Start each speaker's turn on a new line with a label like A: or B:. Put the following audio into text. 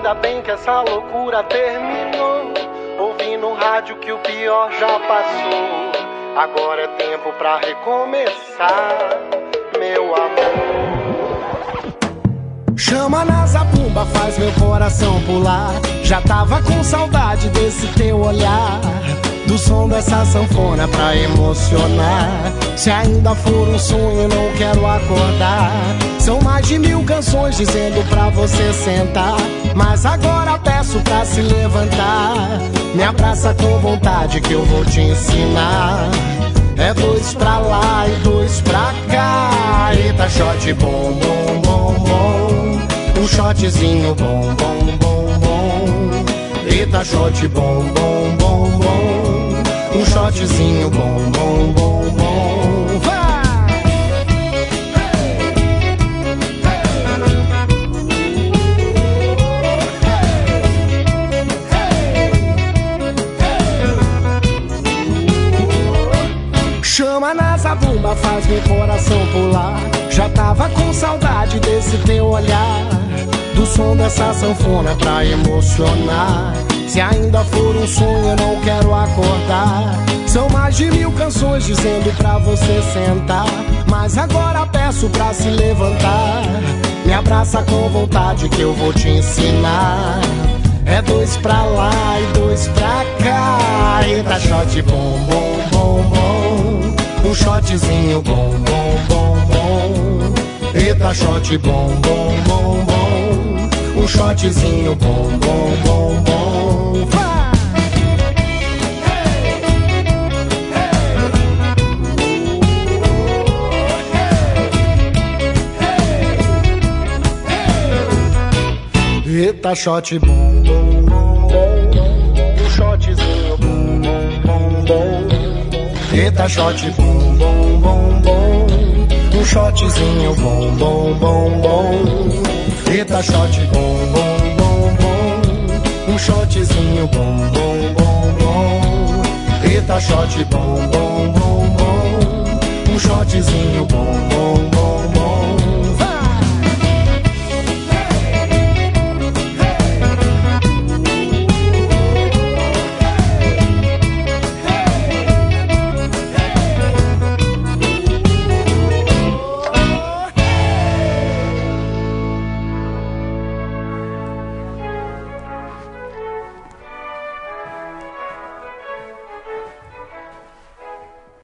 A: Ainda bem que essa loucura terminou. Ouvi no rádio que o pior já passou. Agora é tempo pra recomeçar, meu amor. Chama na zabumba, faz meu coração pular. Já tava com saudade desse teu olhar, do som dessa sanfona pra emocionar. Se ainda for um sonho, não quero acordar. São mais de 1000 canções dizendo pra você sentar, mas agora peço pra se levantar. Me abraça com vontade que eu vou te ensinar. É 2 pra lá e 2 pra cá. Eita, shot bom, bom, bom, bom. Um shotzinho bom, bom, bom, bom. Eita, shot bom, bom, bom, bom. Um shotzinho bom, bom, bom, bom. Vai! Chama na zabumba, faz meu coração pular. Já tava com saudade desse teu olhar, do som dessa sanfona pra emocionar. Se ainda for um sonho, eu não quero acordar. São mais de 1000 canções dizendo pra você sentar, mas agora peço pra se levantar. Me abraça com vontade que eu vou te ensinar. É 2 pra lá e 2 pra cá. Eita, shot bom, bom, bom, bom. Um shotzinho bom, bom, bom, bom. Eita, shot bom, bom, bom, bom. Um shotzinho bom, bom, bom, bom. Vai! Eita, shot bom, bom, bom, bom. Um shotzinho bom, bom, bom, bom. Eita, shot bom, bom, bom, bom. Um shotzinho bom, bom, bom, bom. Eita, shot bom, bom, bom, bom. Um shotzinho bom, bom, bom, bom. Eita, shot bom, bom, bom.